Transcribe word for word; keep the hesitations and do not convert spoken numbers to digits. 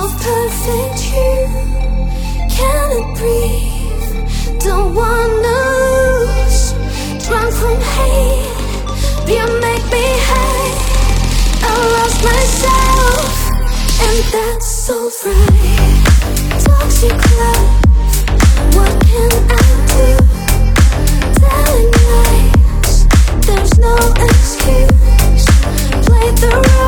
perfect you. Cannot breathe, don't wanna lose. Drunk from hate, you make me hate. I lost myself, and that's alright. Toxic love, what can I do? Telling lies, there's no excuse. Play the role.